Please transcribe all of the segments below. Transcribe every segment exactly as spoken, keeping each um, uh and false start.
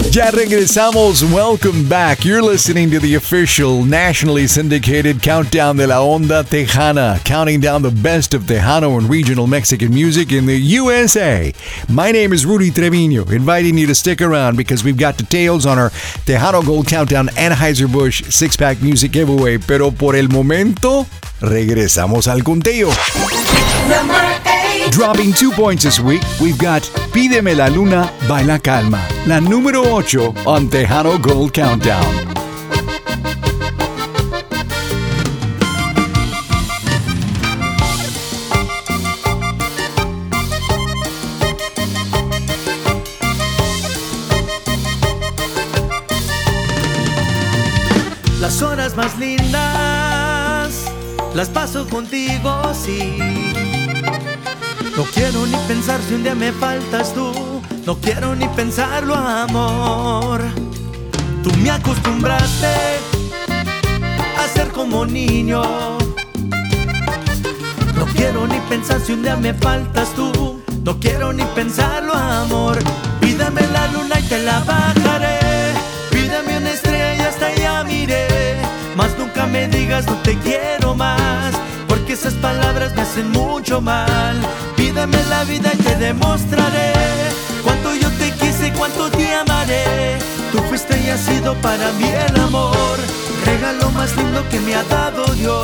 Ya regresamos. Welcome back. You're listening to the official nationally syndicated Countdown de la Onda Tejana, counting down the best of Tejano and regional Mexican music in the U S A. My name is Rudy Trevino, inviting you to stick around because we've got details on our Tejano Gold Countdown Anheuser-Busch six-pack music giveaway. Pero por el momento, regresamos al conteo. Dropping two points this week, we've got Pídeme la Luna by La Calma, la número ocho on Tejano Gold Countdown. Las horas más lindas las paso contigo, sí. No quiero ni pensar si un día me faltas tú. No quiero ni pensarlo, amor. Tú me acostumbraste a ser como niño. No quiero ni pensar si un día me faltas tú. No quiero ni pensarlo, amor. Pídame la luna y te la bajaré. Pídame una estrella y hasta allá miré. Mas nunca me digas no te quiero más, porque esas palabras me hacen mucho mal. Pídame la vida y te demostraré cuánto yo te quise y cuánto te amaré. Tú fuiste y has sido para mí el amor, regalo más lindo que me ha dado Dios.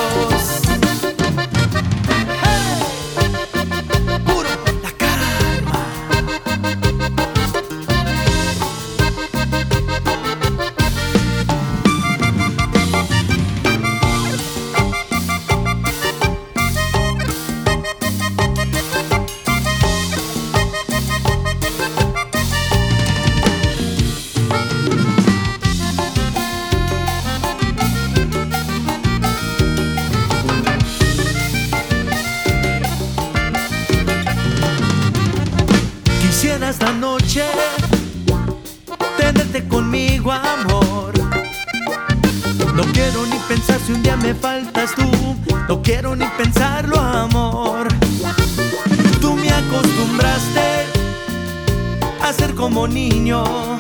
Quisiera esta noche tenerte conmigo, amor. No quiero ni pensar si un día me faltas tú. No quiero ni pensarlo, amor. Tú me acostumbraste a ser como niño.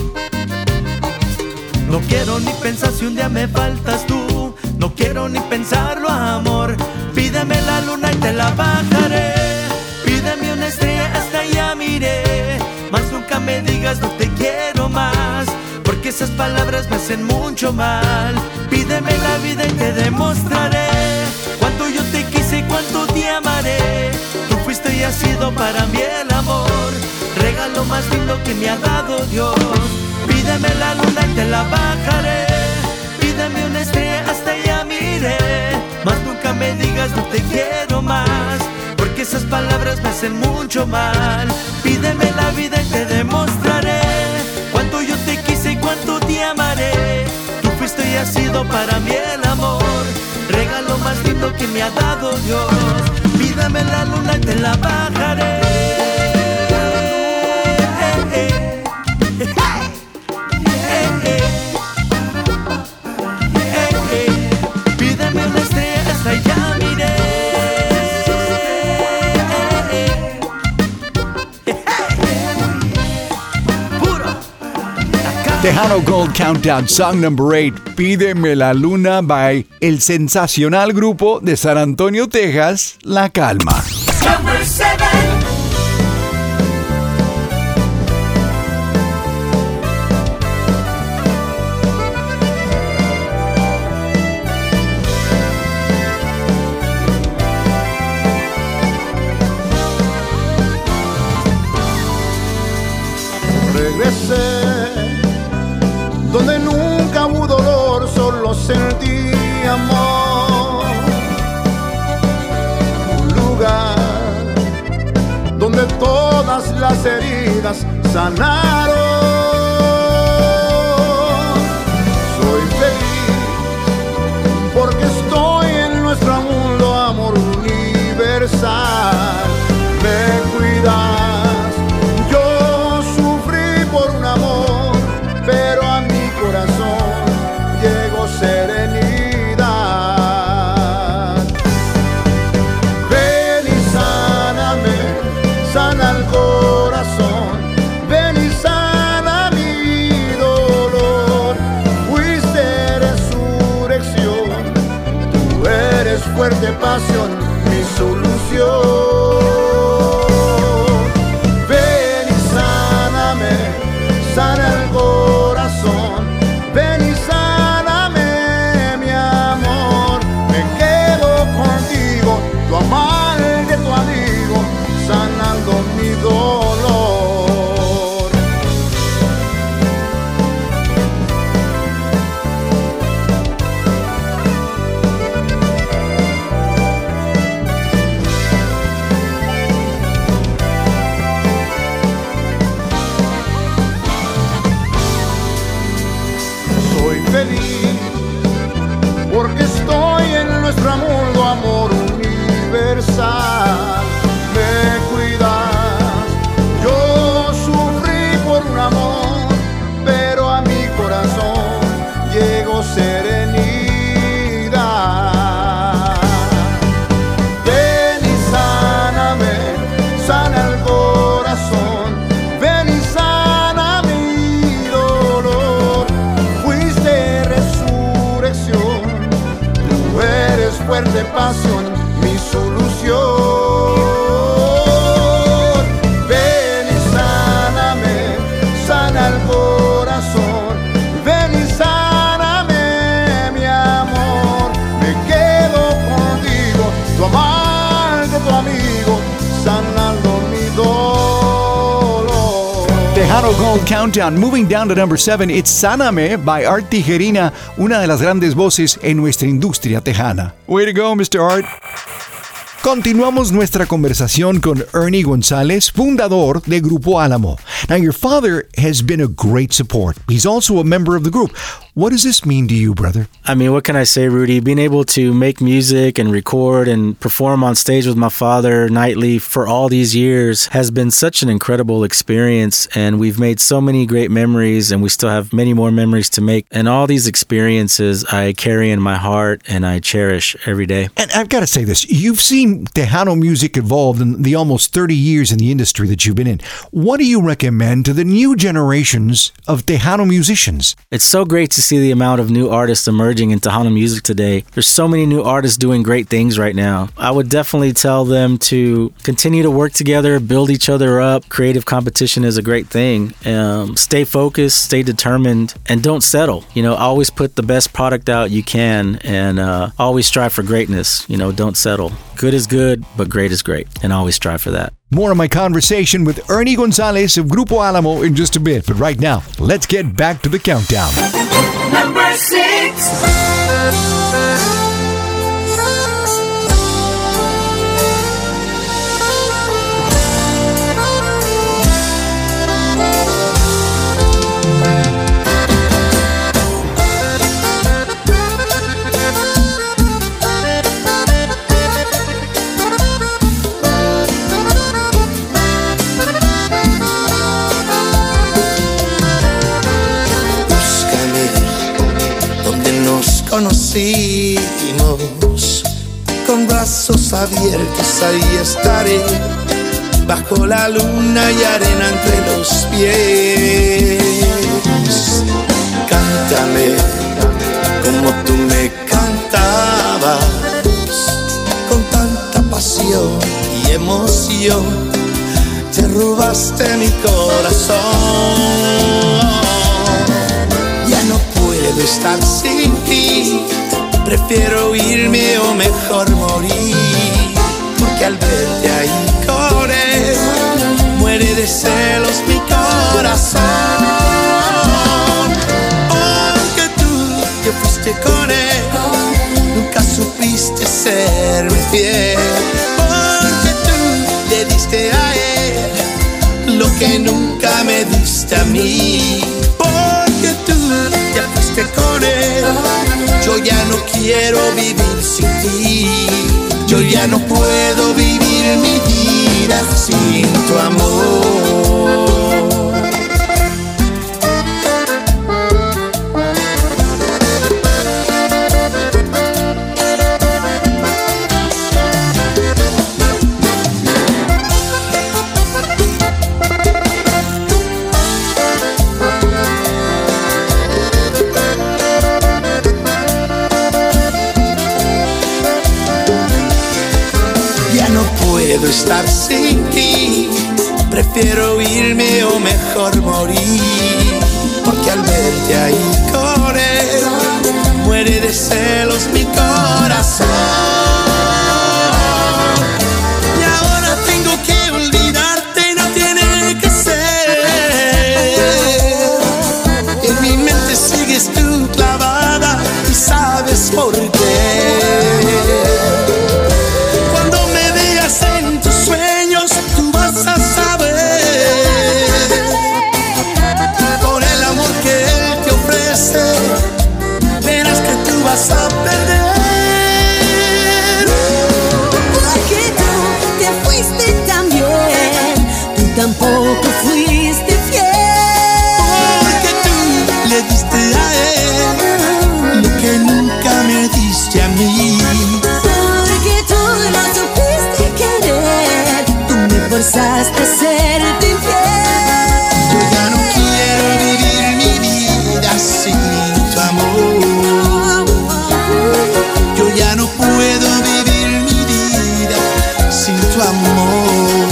No quiero ni pensar si un día me faltas tú. No quiero ni pensarlo, amor. Pídeme la luna y te la bajaré. Pídeme una estrella hasta allá miré. Mas nunca me digas no te quiero más, porque esas palabras me hacen mucho mal. Pídeme la vida y te demostraré cuánto yo te quise y cuánto te amaré. Tú fuiste y has sido para mí el amor, regalo más lindo que me ha dado Dios. Pídeme la luna y te la bajaré. Pídeme una estrella hasta allá miré. Mas nunca me digas no te quiero más, porque esas palabras me hacen mucho mal. Pídeme la vida y te demostraré cuánto yo te quise y cuánto te amaré. Tú fuiste y has sido para mí el amor, regalo más lindo que me ha dado Dios. Pídame la luna y te la bajaré. Pídeme una estrella hasta allá miré. Tejano Gold Countdown, song number eight, Pídeme la Luna by el sensacional grupo de San Antonio, Texas, La Calma. Number seven. Regresé donde nunca hubo dolor, solo sentí amor. Un lugar donde todas las heridas sanaron. Soy feliz porque estoy en nuestro mundo, amor universal. Me cuidas, yo sufrí por un amor, pero a mi corazón llegó serenidad. Ven y sáname, sana el corazón. Ven y sana mi fuerte pasión, mi solución. Ven y sáname, sana el corazón. Ven y sáname, mi amor. Me quedo contigo, tu amante, tu amigo, sanando mi dolor. Soy feliz porque estoy en nuestro mundo, amor universal. Me cuidas, yo sufrí por un amor, pero a mi corazón llegó serenidad. Ven y sáname, sana el corazón. Ven y sana mi dolor. Fuiste resurrección, tú eres fuerte pasión, mi solución. Ven y sáname, sana el corazón. Ven y sáname, mi amor. Me quedo contigo, tu amante, tu amigo, sanando mi dolor. Tejano Gold Countdown. Moving down to number seven, it's Sáname by Art Tijerina, una de las grandes voces en nuestra industria tejana. Way to go, mister Art. Continuamos nuestra conversación con Ernie González, fundador de Grupo Álamo. Now, your father has been a great support. He's also a member of the group. What does this mean to you, brother? I mean, what can I say, Rudy? Being able to make music and record and perform on stage with my father nightly for all these years has been such an incredible experience. And we've made so many great memories, and we still have many more memories to make. And all these experiences I carry in my heart and I cherish every day. And I've got to say this. You've seen Tejano music evolve in the almost thirty years in the industry that you've been in. What do you recommend to the new generations of Tejano musicians? It's so great to see the amount of new artists emerging in Tejano music today. There's so many new artists doing great things right now. I would definitely tell them to continue to work together, build each other up. Creative competition is a great thing. Um, stay focused, stay determined, and don't settle. You know, always put the best product out you can, and uh, always strive for greatness. You know, don't settle. Good is good, but great is great, and always strive for that. More of my conversation with Ernie González of Grupo Álamo in just a bit. But right now, let's get back to the countdown. Number six. Conocimos, con brazos abiertos ahí estaré, bajo la luna y arena entre los pies. Cántame como tú me cantabas, con tanta pasión y emoción, te robaste mi corazón. Ya no puedo estar sin ti, prefiero irme o mejor morir, porque al verte ahí con él, muere de celos mi corazón. Aunque tú te fuiste con él, nunca supiste serme fiel, porque tú le diste a él lo que nunca me diste a mí. Porque tú ya fuiste con él, yo ya no quiero vivir sin ti. Yo ya no puedo vivir mi vida sin tu amor. puedo estar sin ti. Prefiero irme o mejor morir, porque al verte ahí con él, muere de celos mi corazón. Y ahora tengo que olvidarte y no tiene que ser. En mi mente sigues tú clavada y sabes por qué. Cuando me veas en tus sueños, tú vas a saber. Por el amor que él te ofrece, verás que tú vas a perder. Porque tú te fuiste también, tú tampoco fuiste fiel. Porque tú le diste a él lo que nunca me diste a mí. Porque tú no supiste querer, tú me forzaste a serte infiel. Yo ya no quiero vivir mi vida sin tu amor. Yo ya no puedo vivir mi vida sin tu amor.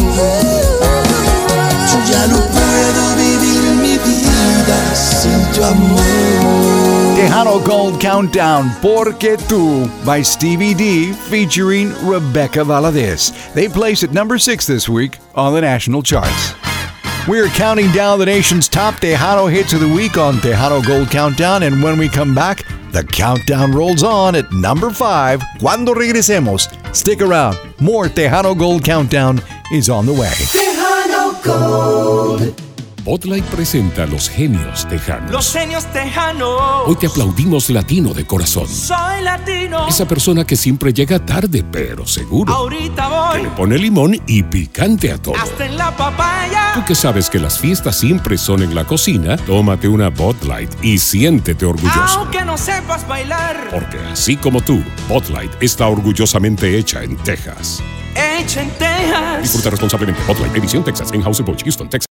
Yo ya no puedo vivir mi vida sin tu amor. Tejano Gold Countdown, Porque Tú, by Stevie D, featuring Rebecca Valadez. They placed at number six this week on the national charts. We're counting down the nation's top Tejano hits of the week on Tejano Gold Countdown, and when we come back, the countdown rolls on at number five. Cuando regresemos, stick around. More Tejano Gold Countdown is on the way. Tejano Gold. Bud Light presenta Los Genios Tejanos. Los genios tejanos. Hoy te aplaudimos latino de corazón. Soy latino. Esa persona que siempre llega tarde, pero seguro. Ahorita Que le voy. pone limón y picante a todo. Hasta en la papaya. Tú que sabes que las fiestas siempre son en la cocina, tómate una Bud Light y siéntete orgulloso. Aunque no sepas bailar. Porque así como tú, Bud Light está orgullosamente hecha en Texas. Hecha en Texas. Disfruta responsablemente. Bud Light, edición Texas, en House Houston, Texas.